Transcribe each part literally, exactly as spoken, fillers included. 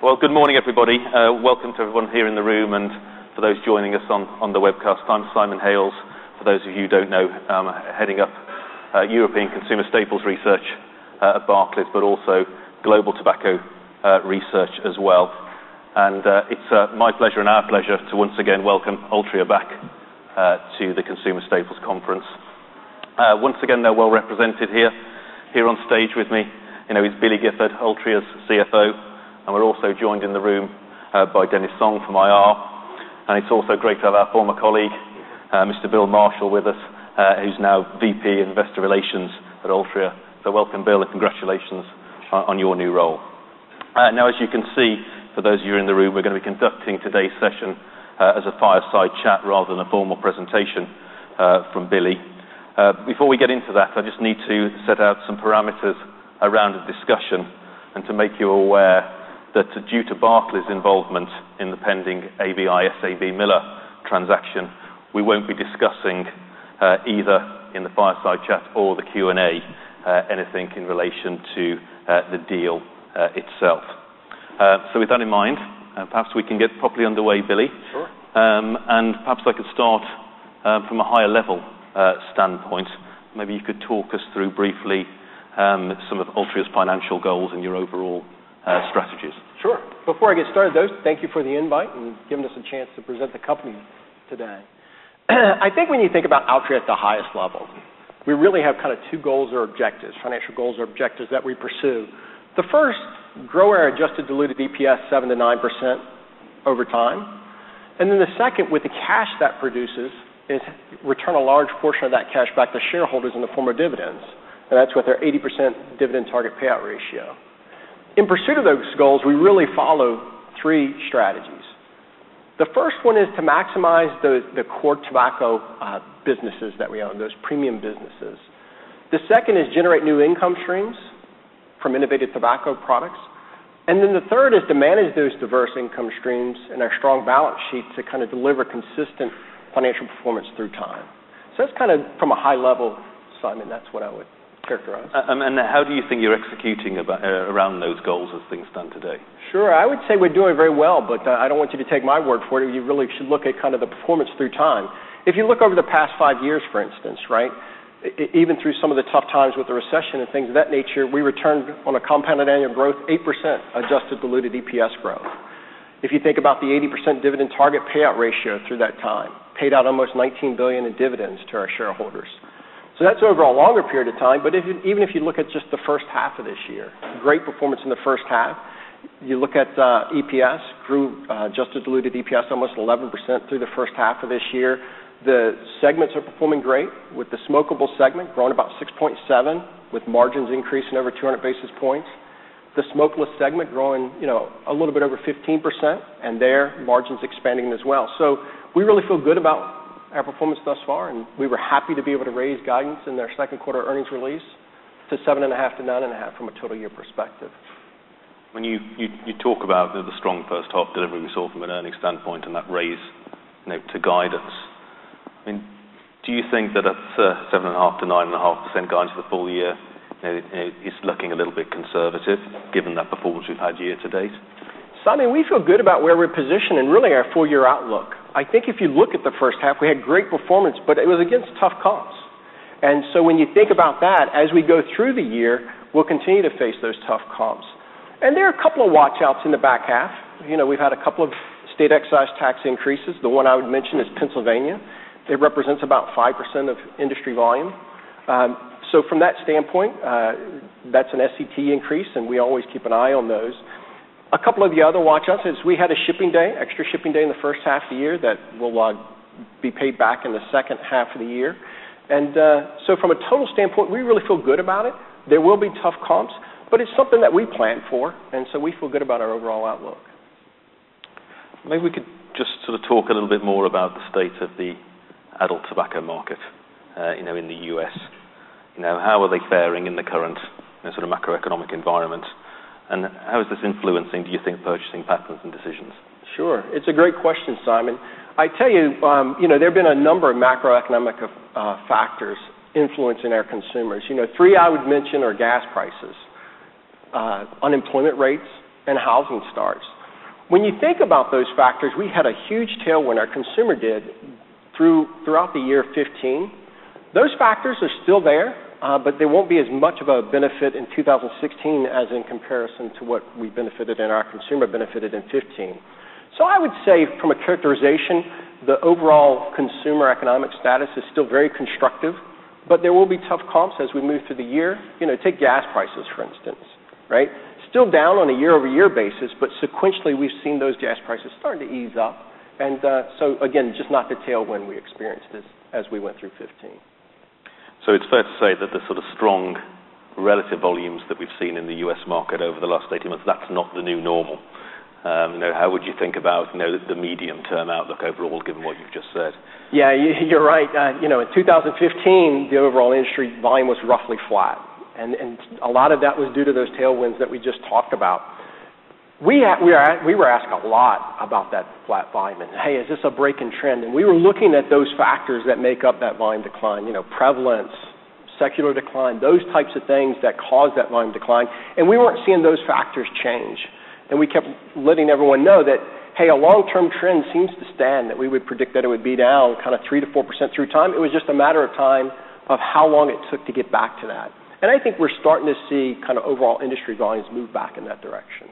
Well, good morning, everybody. Uh, welcome to everyone here in the room, and for those joining us on, on the webcast. I'm Simon Hales. For those of you who don't know, I'm heading up uh, European Consumer Staples Research uh, at Barclays, but also Global Tobacco uh, Research as well. And uh, it's uh, my pleasure and our pleasure to once again welcome Altria back uh, to the Consumer Staples Conference. Uh, once again, they're well represented here. Here on stage with me, you know, is Billy Gifford, Altria's C F O. And we're also joined in the room uh, by Dennis Song from I R. And it's also great to have our former colleague, uh, Mister Bill Marshall, with us, uh, who's now V P Investor Relations at Altria. So welcome, Bill, and congratulations on, on your new role. Uh, now, as you can see, for those of you in the room, we're going to be conducting today's session uh, as a fireside chat rather than a formal presentation uh, from Billy. Uh, before we get into that, I just need to set out some parameters around the discussion and to make you aware that due to Barclays' involvement in the pending A B I S A B Miller transaction, we won't be discussing uh, either in the fireside chat or the Q and A uh, anything in relation to uh, the deal uh, itself. Uh, so with that in mind, uh, perhaps we can get properly underway, Billy. Sure. Um, and perhaps I could start uh, from a higher level uh, standpoint. Maybe you could talk us through briefly um, some of Altria's financial goals and your overall uh, strategies. Sure. Before I get started, though, thank you for the invite and giving us a chance to present the company today. I think when you think about Altria at the highest level, we really have kind of two goals or objectives, financial goals or objectives that we pursue. The first, grow our adjusted diluted E P S seven to nine percent over time. And then the second, with the cash that produces, is return a large portion of that cash back to shareholders in the form of dividends. And that's with our eighty percent dividend target payout ratio. In pursuit of those goals, we really follow three strategies. The first one is to maximize the, the core tobacco uh, businesses that we own, those premium businesses. The second is generate new income streams from innovative tobacco products. And then the third is to manage those diverse income streams and our strong balance sheet to kind of deliver consistent financial performance through time. So that's kind of from a high level, Simon, that's what I would characterize. Um, and how do you think you're executing about, uh, around those goals as things stand today? Sure, I would say we're doing very well, but uh, I don't want you to take my word for it. You really should look at kind of the performance through time. If you look over the past five years, for instance, right, I- even through some of the tough times with the recession and things of that nature, we returned on a compounded annual growth, eight percent adjusted diluted E P S growth. If you think about the eighty percent dividend target payout ratio through that time, paid out almost nineteen billion dollars in dividends to our shareholders. So that's over a longer period of time, but if you, even if you look at just the first half of this year, great performance in the first half. You look at uh, E P S, grew uh, adjusted diluted E P S almost eleven percent through the first half of this year. The segments are performing great, with the smokable segment growing about six point seven, with margins increasing over two hundred basis points. The smokeless segment growing, you know, a little bit over fifteen percent, and their margins expanding as well. So we really feel good about our performance thus far, and we were happy to be able to raise guidance in their second quarter earnings release to seven and a half to nine and a half from a total year perspective. When you, you, you talk about the, the strong first half delivery we saw from an earnings standpoint and that raise, you know, to guidance, I mean, do you think that at uh, seven and a half to nine and a half percent guidance for the full year, you know, you know, is looking a little bit conservative given that performance we've had year to date? Simon, we feel good about where we're positioned and really our full year outlook. I think if you look at the first half, we had great performance, but it was against tough comps. And so when you think about that, as we go through the year, we'll continue to face those tough comps. And there are a couple of watch-outs in the back half. You know, we've had a couple of state excise tax increases. The one I would mention is Pennsylvania. It represents about five percent of industry volume. Um, so from that standpoint, uh, that's an S E T increase, and we always keep an eye on those. A couple of the other watch-outs is we had a shipping day, extra shipping day in the first half of the year that will uh, be paid back in the second half of the year. And uh, so from a total standpoint, we really feel good about it. There will be tough comps, but it's something that we plan for, and so we feel good about our overall outlook. Maybe we could just sort of talk a little bit more about the state of the adult tobacco market, uh, you know, in the U S. You know, how are they faring in the current, you know, sort of macroeconomic environment? And how is this influencing, do you think, purchasing patterns and decisions? Sure. It's a great question, Simon. I tell you, um, you know, there have been a number of macroeconomic uh, factors influencing our consumers. You know, three I would mention are gas prices, uh, unemployment rates, and housing starts. When you think about those factors, we had a huge tailwind, our consumer did, through throughout the year fifteen. Those factors are still there, uh, but there won't be as much of a benefit in two thousand sixteen as in comparison to what we benefited and our consumer benefited in fifteen. So I would say from a characterization, the overall consumer economic status is still very constructive, but there will be tough comps as we move through the year. You know, take gas prices, for instance, right? Still down on a year-over-year basis, but sequentially we've seen those gas prices starting to ease up. And uh, so, again, just not the tailwind we experienced as, as we went through fifteen. So it's fair to say that the sort of strong relative volumes that we've seen in the U S market over the last eighteen months, that's not the new normal. Um, you know, how would you think about, you know, the medium-term outlook overall, given what you've just said? Yeah, you're right. Uh, you know, in two thousand fifteen, the overall industry volume was roughly flat. And, and a lot of that was due to those tailwinds that we just talked about. We, ha- we, are, we were asked a lot about that flat volume. And, hey, is this a break in trend? And we were looking at those factors that make up that volume decline, you know, prevalence, secular decline, those types of things that cause that volume decline. And we weren't seeing those factors change. And we kept letting everyone know that, hey, a long-term trend seems to stand, that we would predict that it would be down kind of three to four percent through time. It was just a matter of time of how long it took to get back to that. And I think we're starting to see kind of overall industry volumes move back in that direction.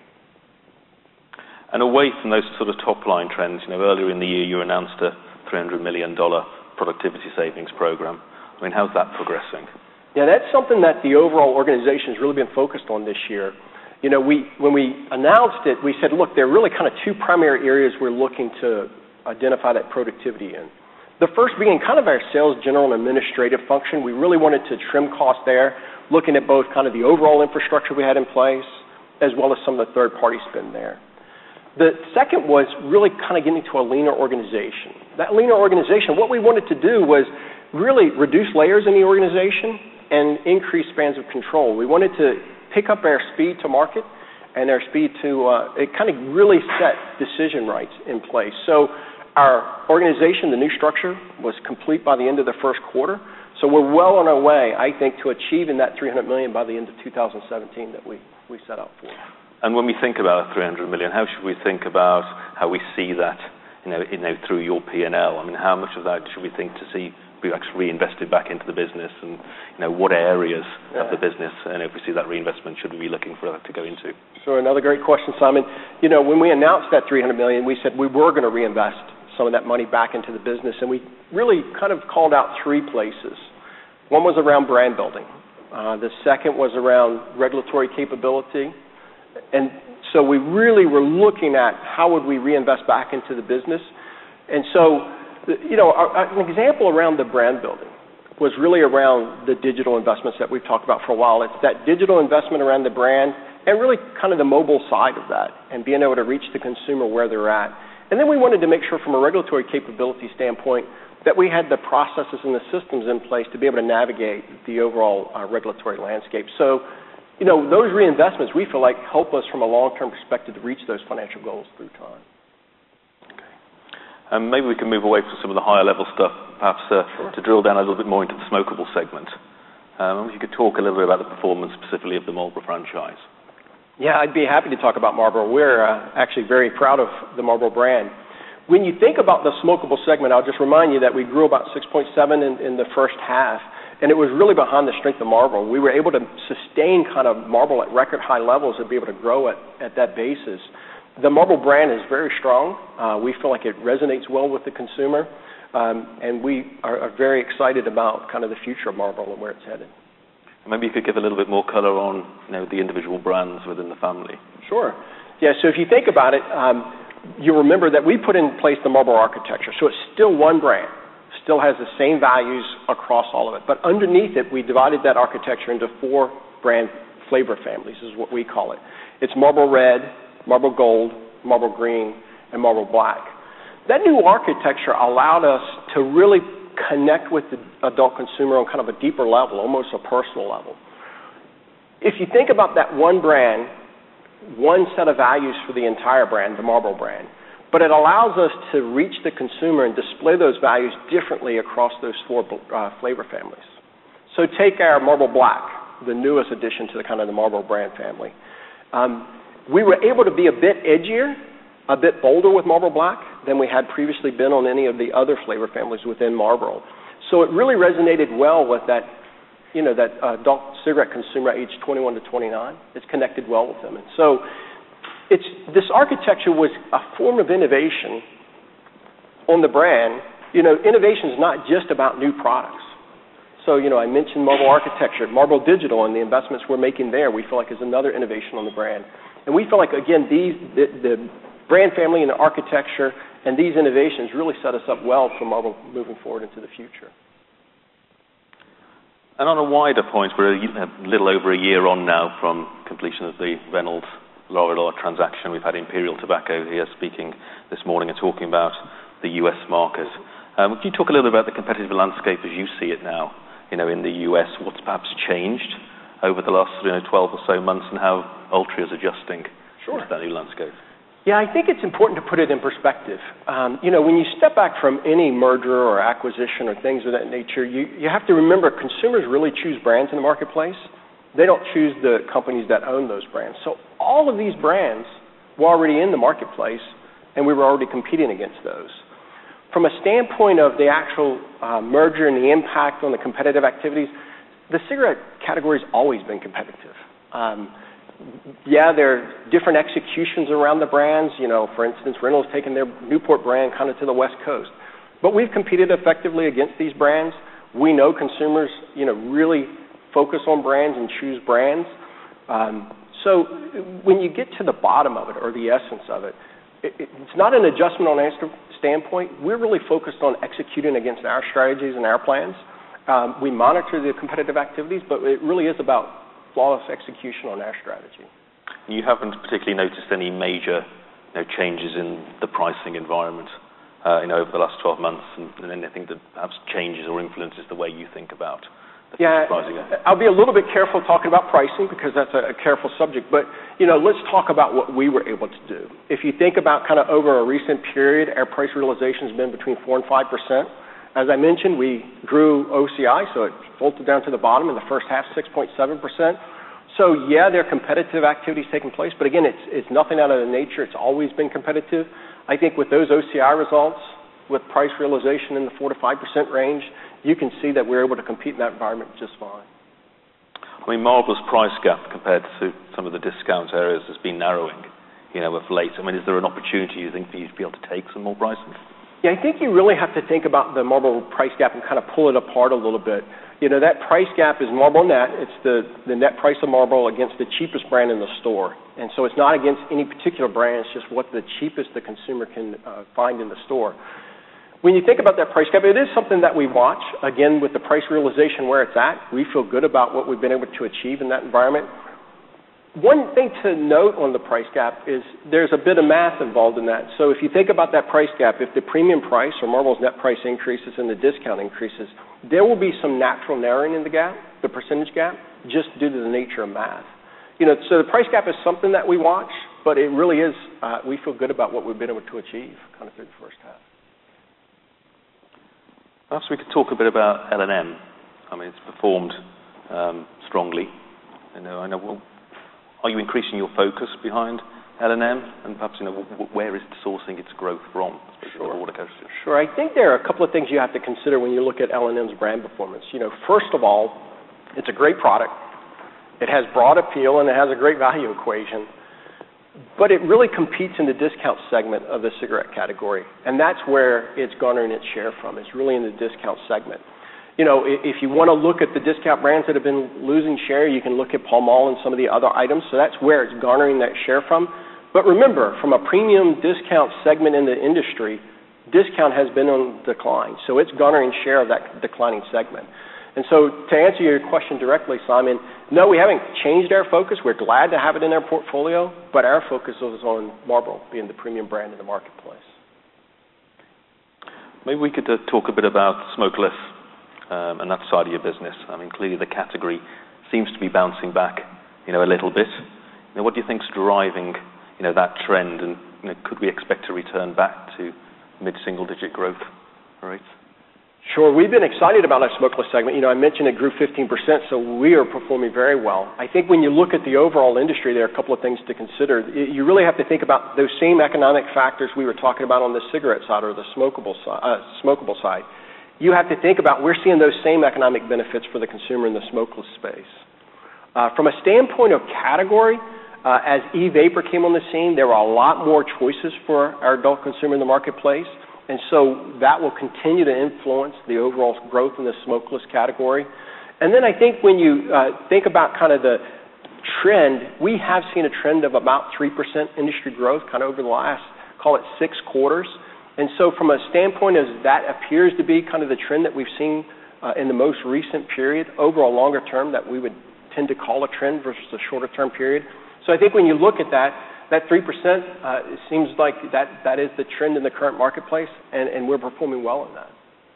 And away from those sort of top-line trends, you know, earlier in the year you announced a three hundred million dollars productivity savings program. I mean, how's that progressing? Yeah, that's something that the overall organization has really been focused on this year. You know, we when we announced it, we said, look, there are really kind of two primary areas we're looking to identify that productivity in. The first being kind of our sales, general, and administrative function. We really wanted to trim costs there, looking at both kind of the overall infrastructure we had in place, as well as some of the third-party spend there. The second was really kind of getting to a leaner organization. That leaner organization, what we wanted to do was really reduce layers in the organization and increase spans of control. We wanted to pick up our speed to market and our speed to, uh, it kind of really set decision rights in place. So our organization, the new structure, was complete by the end of the first quarter. So we're well on our way, I think, to achieving that three hundred million dollars by the end of two thousand seventeen that we, we set out for. And when we think about three hundred million dollars, how should we think about how we see that, you know, you know, through your P and L? I mean, how much of that should we think to see be actually reinvested back into the business, and, you know, what areas yeah. of the business, and if we see that reinvestment, should we be looking for that to go into? So another great question, Simon. You know, when we announced that three hundred million dollars, we said we were going to reinvest some of that money back into the business, and we really kind of called out three places. One was around brand building. Uh, the second was around regulatory capability. And so we really were looking at how would we reinvest back into the business. And so, you know, an example around the brand building was really around the digital investments that we've talked about for a while. It's that digital investment around the brand and really kind of the mobile side of that and being able to reach the consumer where they're at. And then we wanted to make sure from a regulatory capability standpoint that we had the processes and the systems in place to be able to navigate the overall uh, regulatory landscape. So, you know, those reinvestments we feel like help us from a long-term perspective to reach those financial goals through time. Okay. Um, maybe we can move away from some of the higher level stuff, perhaps uh, sure. to drill down a little bit more into the smokable segment. Um, if you could talk a little bit about the performance specifically of the Marlboro franchise. Yeah, I'd be happy to talk about Marlboro. We're uh, actually very proud of the Marlboro brand. When you think about the smokable segment, I'll just remind you that we grew about six point seven in, in the first half, and it was really behind the strength of Marlboro. We were able to sustain kind of Marlboro at record high levels and be able to grow it at that basis. The Marlboro brand is very strong. Uh, we feel like it resonates well with the consumer, um, and we are, are very excited about kind of the future of Marlboro and where it's headed. Maybe you could give a little bit more color on, you know, the individual brands within the family. Sure. Yeah, so if you think about it, um, you remember that we put in place the Marlboro architecture. So it's still one brand, still has the same values across all of it. But underneath it, we divided that architecture into four brand flavor families, is what we call it. It's Marlboro Red, Marlboro Gold, Marlboro Green, and Marlboro Black. That new architecture allowed us to really connect with the adult consumer on kind of a deeper level, almost a personal level. If you think about that one brand, one set of values for the entire brand, the Marlboro brand, but it allows us to reach the consumer and display those values differently across those four uh, flavor families. So take our Marlboro Black, the newest addition to the kind of the Marlboro brand family. Um, we were able to be a bit edgier a bit bolder with Marlboro Black than we had previously been on any of the other flavor families within Marlboro. So it really resonated well with that, you know, that uh, adult cigarette consumer aged twenty-one to twenty-nine. It's connected well with them. And so it's, this architecture was a form of innovation on the brand. You know, innovation is not just about new products. So, you know, I mentioned Marlboro architecture, Marlboro Digital, and the investments we're making there, we feel like is another innovation on the brand. And we feel like, again, these, the, the brand family and the architecture and these innovations really set us up well for Marlboro moving forward into the future. And on a wider point, we're a little over a year on now from completion of the Reynolds Lorillard transaction. We've had Imperial Tobacco here speaking this morning and talking about the U S market. Um, can you talk a little bit about the competitive landscape as you see it now, you know, in the U S? What's perhaps changed over the last, you know, twelve or so months, and how Altria is adjusting sure. to that new landscape? Yeah, I think it's important to put it in perspective. Um, you know, when you step back from any merger or acquisition or things of that nature, you, you have to remember consumers really choose brands in the marketplace. They don't choose the companies that own those brands. So all of these brands were already in the marketplace, and we were already competing against those. From a standpoint of the actual uh, merger and the impact on the competitive activities, the cigarette category has always been competitive. Um, yeah, there are different executions around the brands. You know, for instance, Reynolds taking their Newport brand kind of to the West Coast. But we've competed effectively against these brands. We know consumers, you know, really focus on brands and choose brands. Um, so when you get to the bottom of it, or the essence of it, it it's not an adjustment on our standpoint. We're really focused on executing against our strategies and our plans. Um, we monitor the competitive activities, but it really is about flawless execution on our strategy. You haven't particularly noticed any major, you know, changes in the pricing environment, uh, you know, over the last twelve months, and, and anything that perhaps changes or influences the way you think about the yeah, pricing? I'll be a little bit careful talking about pricing because that's a, a careful subject. But you know, let's talk about what we were able to do. If you think about kind of over a recent period, our price realization has been between four and five percent. As I mentioned, we grew O C I, so it bolted down to the bottom in the first half, six point seven percent. So, yeah, there are competitive activities taking place, but again, it's, it's nothing out of the nature. It's always been competitive. I think with those O C I results, with price realization in the four to five percent range, you can see that we're able to compete in that environment just fine. I mean, Marlboro's price gap compared to some of the discount areas has been narrowing, you know, of late. I mean, is there an opportunity, you think, for you to be able to take some more pricing? Yeah, I think you really have to think about the Marlboro price gap and kind of pull it apart a little bit. You know, that price gap is Marlboro net. It's the, the net price of Marlboro against the cheapest brand in the store. And so it's not against any particular brand. It's just what the cheapest the consumer can uh, find in the store. When you think about that price gap, it is something that we watch. Again, with the price realization where it's at, we feel good about what we've been able to achieve in that environment. One thing to note on the price gap is there's a bit of math involved in that. So if you think about that price gap, if the premium price or Marlboro's net price increases and the discount increases, there will be some natural narrowing in the gap, the percentage gap, just due to the nature of math. You know, so the price gap is something that we watch, but it really is, uh, we feel good about what we've been able to achieve kind of through the first half. Perhaps we could talk a bit about L and M. I mean, it's performed um, strongly. You know, I know. Well, are you increasing your focus behind L and M, and perhaps, you know, where is it sourcing its growth from? Sure. The sure. I think there are a couple of things you have to consider when you look at L and M's brand performance. You know, first of all, it's a great product. It has broad appeal and it has a great value equation. But it really competes in the discount segment of the cigarette category, and that's where it's garnering its share from. It's really in the discount segment. You know, if you want to look at the discount brands that have been losing share, you can look at Pall Mall and some of the other items. So that's where it's garnering that share from. But remember, from a premium discount segment in the industry, discount has been on decline. So it's garnering share of that declining segment. And so to answer your question directly, Simon, no, we haven't changed our focus. We're glad to have it in our portfolio, but our focus is on Marlboro being the premium brand in the marketplace. Maybe we could uh, talk a bit about smokeless um, and that side of your business. I mean, clearly the category seems to be bouncing back, you know, a little bit. You know, what do you think's driving, you know, that trend, and you know, could we expect to return back to mid-single-digit growth rates? Sure. We've been excited about our smokeless segment. You know, I mentioned it grew fifteen percent, so we are performing very well. I think when you look at the overall industry, there are a couple of things to consider. You really have to think about those same economic factors we were talking about on the cigarette side or the smokable side. Uh, smokable side. You have to think about, we're seeing those same economic benefits for the consumer in the smokeless space. Uh, from a standpoint of category, uh, as e-vapor came on the scene, there were a lot more choices for our adult consumer in the marketplace. And so that will continue to influence the overall growth in the smokeless category. And then I think when you uh, think about kind of the trend, we have seen a trend of about three percent industry growth kind of over the last, call it six quarters. And so from a standpoint as that appears to be kind of the trend that we've seen uh, in the most recent period, over a longer term that we would tend to call a trend versus a shorter term period. So I think when you look at that, that three percent, uh, it seems like that, that is the trend in the current marketplace, and, and we're performing well in that.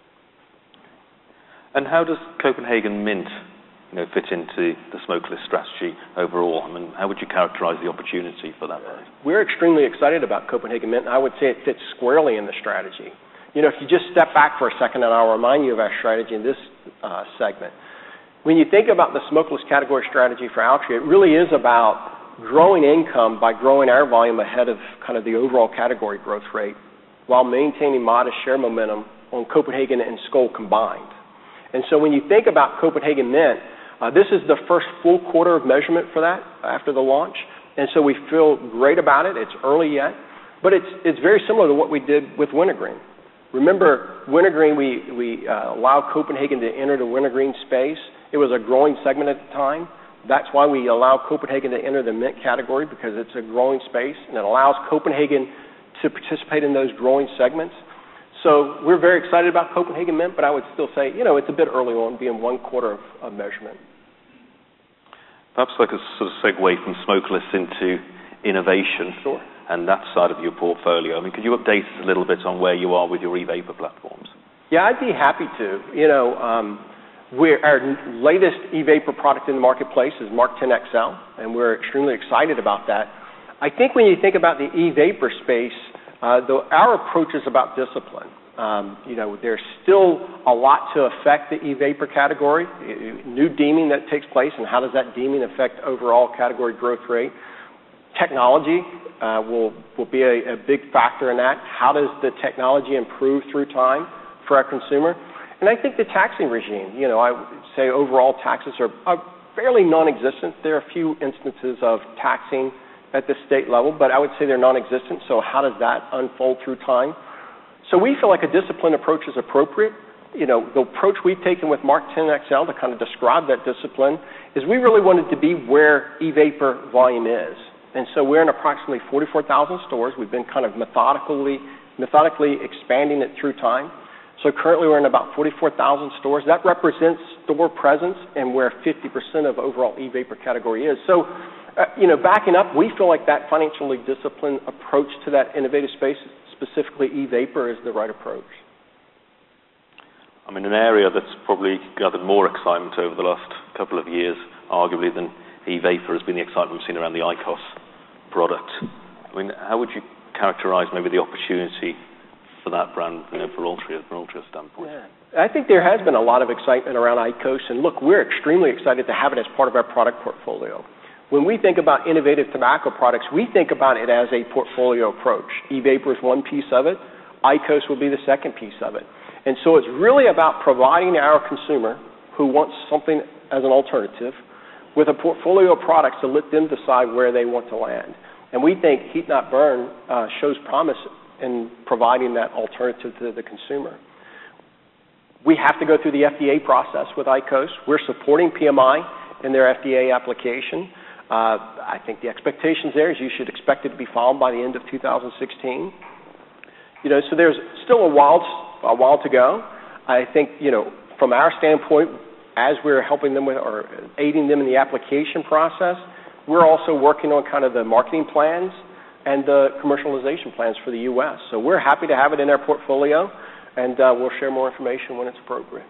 And how does Copenhagen Mint, you know, fit into the smokeless strategy overall? I mean, how would you characterize the opportunity for that? We're extremely excited about Copenhagen Mint, and I would say it fits squarely in the strategy. You know, if you just step back for a second, and I'll remind you of our strategy in this uh, segment. When you think about the smokeless category strategy for Altria, it really is about growing income by growing our volume ahead of kind of the overall category growth rate while maintaining modest share momentum on Copenhagen and Skoal combined. And so when you think about Copenhagen Mint, uh, this is the first full quarter of measurement for that after the launch. And so we feel great about it. It's early yet, but it's, it's very similar to what we did with Wintergreen. Remember, Wintergreen, we, we uh, allowed Copenhagen to enter the Wintergreen space. It was a growing segment at the time. That's why we allow Copenhagen to enter the mint category, because it's a growing space, and it allows Copenhagen to participate in those growing segments. So we're very excited about Copenhagen Mint, but I would still say, you know, it's a bit early on, being one quarter of, of measurement. Perhaps like a sort of segue from smokeless into innovation. Sure. And that side of your portfolio. I mean, could you update us a little bit on where you are with your e-vapor platforms? Yeah, I'd be happy to. You know, um, We're, our latest e-vapor product in the marketplace is MarkTen X L, and we're extremely excited about that. I think when you think about the e-vapor space, uh, the, our approach is about discipline. Um, you know, there's still a lot to affect the e-vapor category, new deeming that takes place, and how does that deeming affect overall category growth rate. Technology uh, will, will be a, a big factor in that. How does the technology improve through time for our consumer? And I think the taxing regime, you know, I would say overall taxes are, are fairly non-existent. There are a few instances of taxing at the state level, but I would say they're non-existent. So how does that unfold through time? So we feel like a disciplined approach is appropriate. You know, the approach we've taken with MarkTen X L to kind of describe that discipline is we really wanted to be where e-vapor volume is. And so we're in approximately forty-four thousand stores. We've been kind of methodically, methodically expanding it through time. So currently we're in about forty-four thousand stores. That represents store presence and where fifty percent of overall e-vapor category is. So, uh, you know, backing up, we feel like that financially disciplined approach to that innovative space, specifically e-vapor, is the right approach. I mean, an area that's probably gathered more excitement over the last couple of years, arguably, than e-vapor has been the excitement we've seen around the IQOS product. I mean, how would you characterize maybe the opportunity for that brand, you know, for Altria, from Altria's standpoint? Yeah. I think there has been a lot of excitement around IQOS, and look, we're extremely excited to have it as part of our product portfolio. When we think about innovative tobacco products, we think about it as a portfolio approach. E-vapor is one piece of it. IQOS will be the second piece of it. And so it's really about providing our consumer who wants something as an alternative with a portfolio of products to let them decide where they want to land. And we think Heat Not Burn uh, shows promise in providing that alternative to the consumer. We have to go through the F D A process with IQOS. We're supporting P M I in their F D A application. Uh, I think the expectations there is you should expect it to be filed by the end of two thousand sixteen. You know, so there's still a while, a while to go. I think, you know, from our standpoint, as we're helping them with or aiding them in the application process, we're also working on kind of the marketing plans and the commercialization plans for the U S. So we're happy to have it in our portfolio, and uh, we'll share more information when it's appropriate.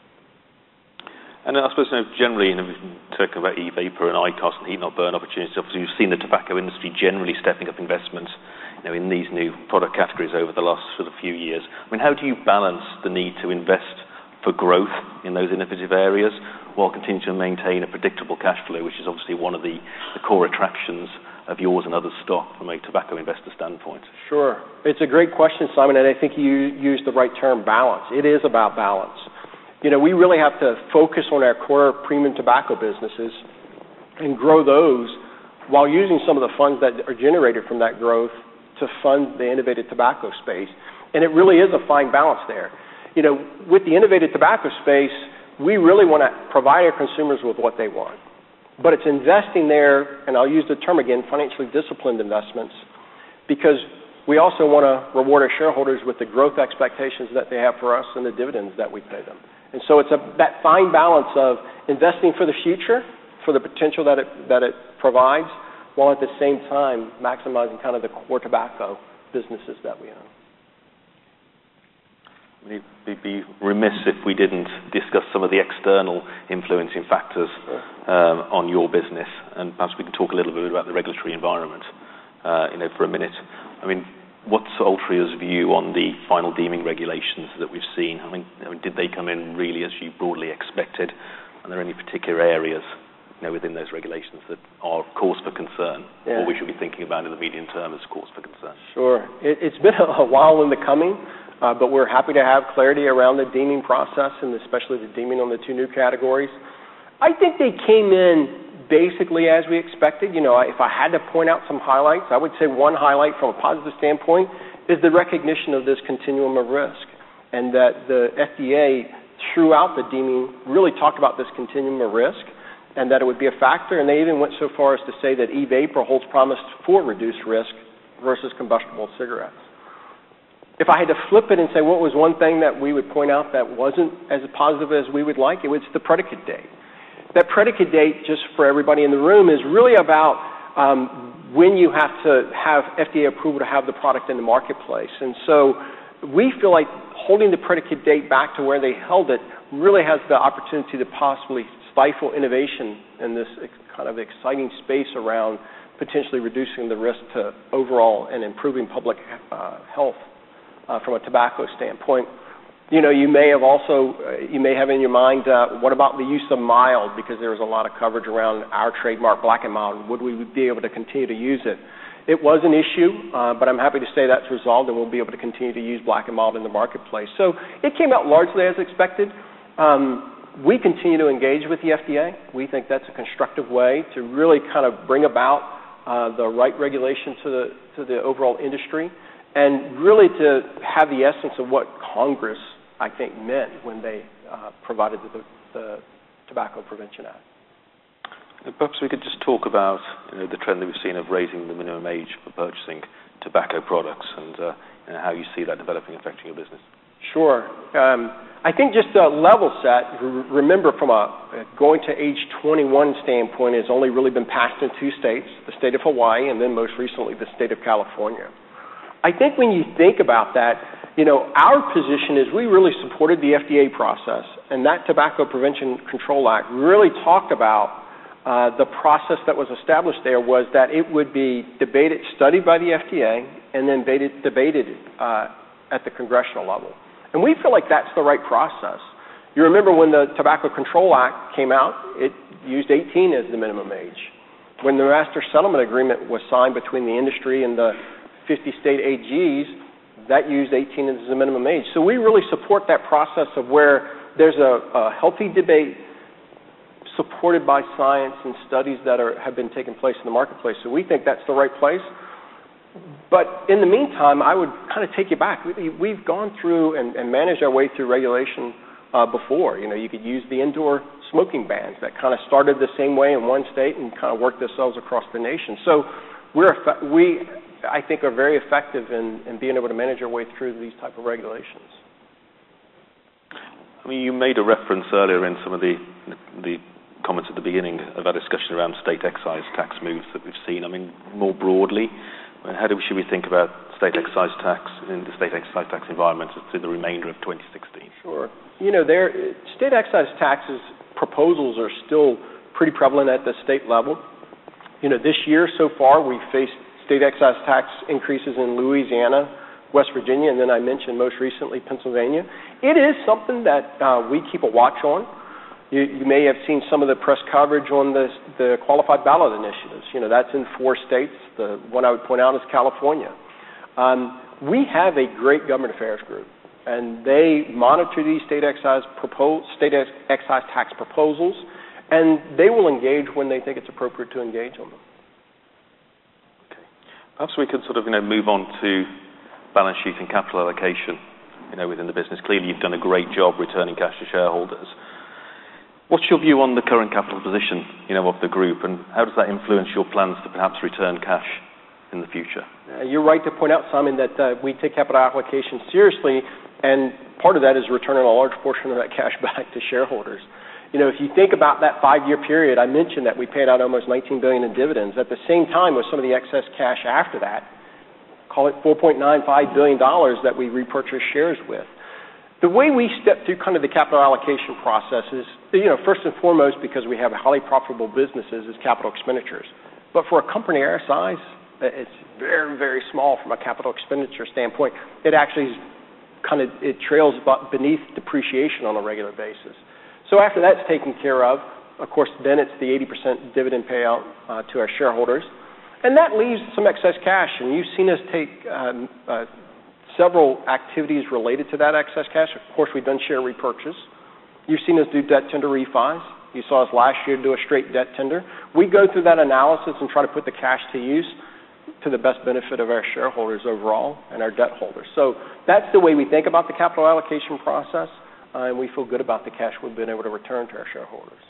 And I suppose, you know, generally, you know, talking about e-vapor and IQOS and Heat Not Burn opportunities, obviously you've seen the tobacco industry generally stepping up investments, you know, in these new product categories over the last sort of few years. I mean, how do you balance the need to invest for growth in those innovative areas while continuing to maintain a predictable cash flow, which is obviously one of the, the core attractions of yours and others' stock from a tobacco investor standpoint? Sure. It's a great question, Simon, and I think you used the right term, balance. It is about balance. You know, we really have to focus on our core premium tobacco businesses and grow those while using some of the funds that are generated from that growth to fund the innovative tobacco space. And it really is a fine balance there. You know, with the innovative tobacco space, we really want to provide our consumers with what they want. But it's investing there, and I'll use the term again, financially disciplined investments, because we also want to reward our shareholders with the growth expectations that they have for us and the dividends that we pay them. And so it's a, that fine balance of investing for the future, for the potential that it, that it provides, while at the same time maximizing kind of the core tobacco businesses that we own. We'd be remiss if we didn't discuss some of the external influencing factors um, on your business, and perhaps we can talk a little bit about the regulatory environment, uh, you know, for a minute. I mean, what's Altria's view on the final deeming regulations that we've seen? I mean, I mean, did they come in really as you broadly expected? Are there any particular areas, you know, within those regulations that are cause for concern, yeah, or we should be thinking about in the medium term as cause for concern? Sure. It, it's been a while in the coming. Uh, but we're happy to have clarity around the deeming process, and especially the deeming on the two new categories. I think they came in basically as we expected. You know, if I had to point out some highlights, I would say one highlight from a positive standpoint is the recognition of this continuum of risk, and that the F D A, throughout the deeming, really talked about this continuum of risk, and that it would be a factor, and they even went so far as to say that e-vapor holds promise for reduced risk versus combustible cigarettes. If I had to flip it and say what was one thing that we would point out that wasn't as positive as we would like, it was the predicate date. That predicate date, just for everybody in the room, is really about um, when you have to have F D A approval to have the product in the marketplace. And so we feel like holding the predicate date back to where they held it really has the opportunity to possibly stifle innovation in this kind of exciting space around potentially reducing the risk to overall and improving public uh, health. Uh, from a tobacco standpoint. You know, you may have also, uh, you may have in your mind, uh, what about the use of mild, because there was a lot of coverage around our trademark Black and Mild. Would we be able to continue to use it? It was an issue, uh, but I'm happy to say that's resolved, and we'll be able to continue to use Black and Mild in the marketplace. So it came out largely as expected. Um, we continue to engage with the F D A. We think that's a constructive way to really kind of bring about uh, the right regulation to the, to the overall industry, and really to have the essence of what Congress, I think, meant when they uh, provided the, the Tobacco Prevention Act. Perhaps we could just talk about, you know, the trend that we've seen of raising the minimum age for purchasing tobacco products, and uh, you know, how you see that developing, affecting your business. Sure. Um, I think just a level set, remember from a going to age twenty-one standpoint, has only really been passed in two states, the state of Hawaii and then most recently the state of California. I think when you think about that, you know, our position is we really supported the F D A process, and that Tobacco Prevention Control Act really talked about uh, the process that was established there was that it would be debated, studied by the F D A, and then debated, debated uh, at the congressional level. And we feel like that's the right process. You remember when the Tobacco Control Act came out, it used eighteen as the minimum age. When the Master Settlement Agreement was signed between the industry and the fifty state A Gs, that used eighteen as the minimum age. So we really support that process of where there's a, a healthy debate supported by science and studies that are, have been taking place in the marketplace. So we think that's the right place. But in the meantime, I would kind of take you back. We, we've gone through and, and managed our way through regulation uh, before. You know, you could use the indoor smoking bans that kind of started the same way in one state and kind of worked themselves across the nation. So we're we. I think are very effective in, in being able to manage our way through these type of regulations. I mean, you made a reference earlier in some of the the comments at the beginning of our discussion around state excise tax moves that we've seen. I mean, more broadly, how do we, should we think about state excise tax in the state excise tax environment through the remainder of twenty sixteen? Sure. You know, there state excise taxes proposals are still pretty prevalent at the state level. You know, this year so far we've faced state excise tax increases in Louisiana, West Virginia, and then I mentioned most recently Pennsylvania. It is something that uh, we keep a watch on. You, you may have seen some of the press coverage on this, the qualified ballot initiatives. You know, that's in four states. The one I would point out is California. Um, we have a great government affairs group, and they monitor these state excise, propose, state ex excise tax proposals, and they will engage when they think it's appropriate to engage on them. Okay. Perhaps we could sort of, you know, move on to balance sheet and capital allocation, you know, within the business. Clearly, you've done a great job returning cash to shareholders. What's your view on the current capital position, you know, of the group, and how does that influence your plans to perhaps return cash in the future? Uh, you're right to point out, Simon, that uh, we take capital allocation seriously, and part of that is returning a large portion of that cash back to shareholders. You know, if you think about that five-year period, I mentioned that we paid out almost nineteen billion dollars in dividends. At the same time, with some of the excess cash after that, call it four point nine five billion dollars that we repurchased shares with. The way we step through kind of the capital allocation process is, you know, first and foremost, because we have highly profitable businesses, is capital expenditures. But for a company our size, it's very, very small from a capital expenditure standpoint. It actually is kind of, it trails beneath depreciation on a regular basis. So after that's taken care of, of course, then it's the eighty percent dividend payout uh, to our shareholders. And that leaves some excess cash, and you've seen us take um, uh, several activities related to that excess cash. Of course, we've done share repurchase. You've seen us do debt tender refis. You saw us last year do a straight debt tender. We go through that analysis and try to put the cash to use to the best benefit of our shareholders overall and our debt holders. So that's the way we think about the capital allocation process, uh, and we feel good about the cash we've been able to return to our shareholders.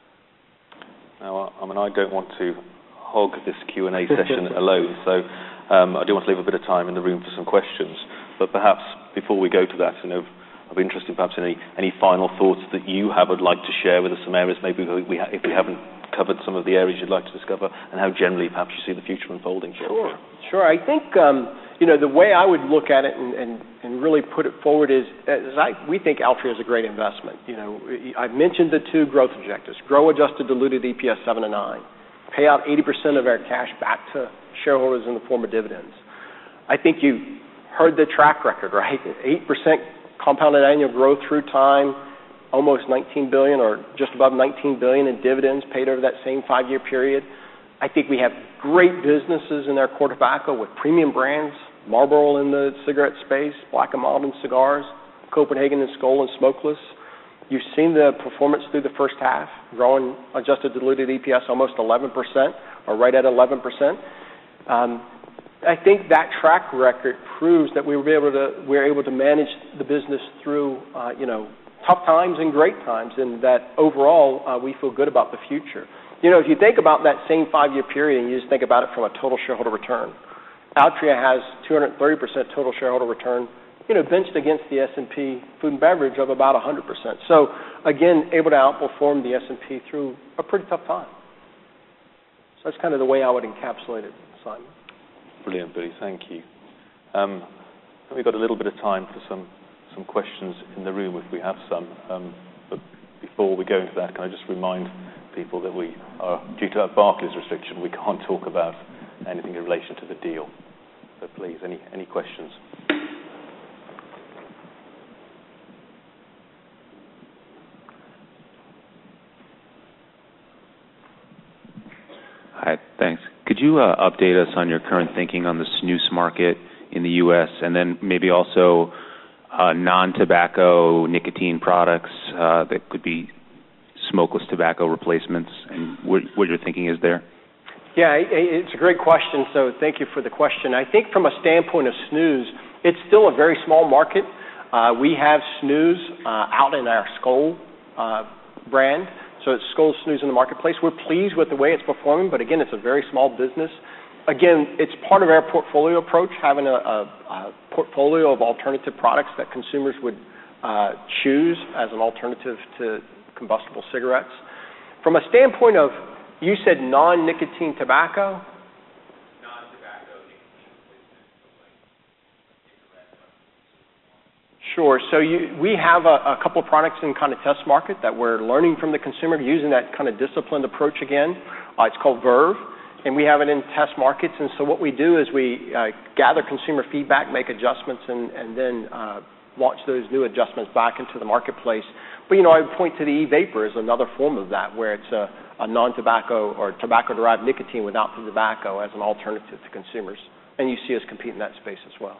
Now, I mean, I don't want to hog this Q and A session alone, so um, I do want to leave a bit of time in the room for some questions. But perhaps before we go to that, you know, I'd be interested perhaps in any, any final thoughts that you have would like to share with us, some areas maybe we ha if we haven't covered some of the areas you'd like to discover, and how generally perhaps you see the future unfolding. Sure, sure. I think, um, you know, the way I would look at it and, and, and really put it forward is, is I, we think Altria is a great investment. You know, I've mentioned the two growth objectives: grow adjusted diluted E P S seven to nine, pay out eighty percent of our cash back to shareholders in the form of dividends. I think you heard the track record, right? eight percent compounded annual growth through time, almost nineteen billion dollars or just above nineteen billion dollars in dividends paid over that same five-year period. I think we have great businesses in our core tobacco with premium brands, Marlboro in the cigarette space, Black and Mild in cigars, Copenhagen and Skoal and smokeless. You've seen the performance through the first half, growing adjusted diluted E P S almost eleven percent, or right at eleven percent. Um, I think that track record proves that we were able to we're able to manage the business through uh, you know tough times and great times, and that overall uh, we feel good about the future. You know, if you think about that same five-year period and you just think about it from a total shareholder return, Altria has two hundred thirty percent total shareholder return, you know, benched against the S and P food and beverage of about one hundred percent. So again, able to outperform the S and P through a pretty tough time. So that's kind of the way I would encapsulate it, Simon. Brilliant, Billy. Thank you. Um, we've got a little bit of time for some, some questions in the room if we have some. Um, but before we go into that, can I just remind people that we are, due to our Barclays restriction, we can't talk about anything in relation to the deal. So please, any, any questions? Hi, thanks. Could you uh, update us on your current thinking on the snus market in the U S, and then maybe also uh, non-tobacco nicotine products uh, that could be smokeless tobacco replacements, and what, what your thinking is there? Yeah, it's a great question, so thank you for the question. I think from a standpoint of snus, it's still a very small market. Uh, we have snus uh, out in our Skoal uh, brand. So it's Skoal Snus in the marketplace. We're pleased with the way it's performing, but again, it's a very small business. Again, it's part of our portfolio approach, having a, a, a portfolio of alternative products that consumers would uh, choose as an alternative to combustible cigarettes. From a standpoint of, you said non-nicotine tobacco? Sure. So you, we have a, a couple of products in kind of test market that we're learning from the consumer, using that kind of disciplined approach again. Uh, it's called Verve. and we have it in test markets. And so what we do is we uh, gather consumer feedback, make adjustments, and, and then uh, launch those new adjustments back into the marketplace. But, you know, I would point to the e-vapor as another form of that, where it's a, a non-tobacco or tobacco-derived nicotine without the tobacco as an alternative to consumers. And you see us compete in that space as well.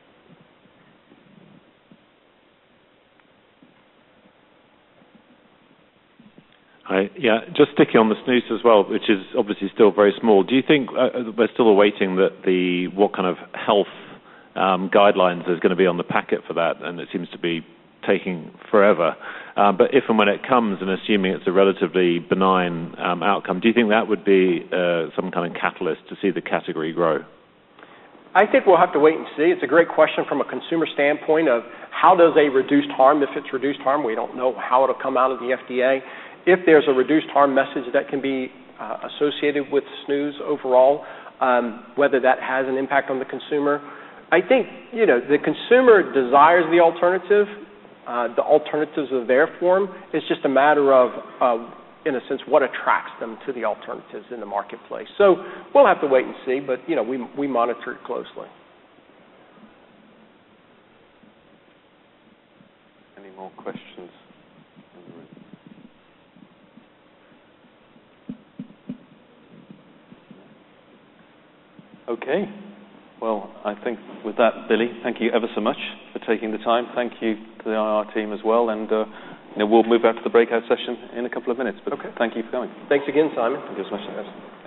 Hi. Yeah, just sticking on the snus as well, which is obviously still very small. Do you think uh, we're still awaiting that the what kind of health um, guidelines there's going to be on the packet for that? And it seems to be taking forever. Uh, but if and when it comes, and assuming it's a relatively benign um, outcome, do you think that would be uh, some kind of catalyst to see the category grow? I think we'll have to wait and see. It's a great question from a consumer standpoint of how does a reduced harm, if it's reduced harm, we don't know how it'll come out of the F D A. If there's a reduced harm message that can be uh, associated with snus overall, um, whether that has an impact on the consumer. I think, you know, the consumer desires the alternative. Uh, the alternatives are there for them. It's just a matter of, uh, in a sense, what attracts them to the alternatives in the marketplace. So we'll have to wait and see, but, you know, we, we monitor it closely. Any more questions? Okay. Well, I think with that, Billy, thank you ever so much for taking the time. Thank you to the I R team as well. And uh, you know, we'll move back to the breakout session in a couple of minutes. But okay. Thank you for coming. Thanks again, Simon. Thank you so much.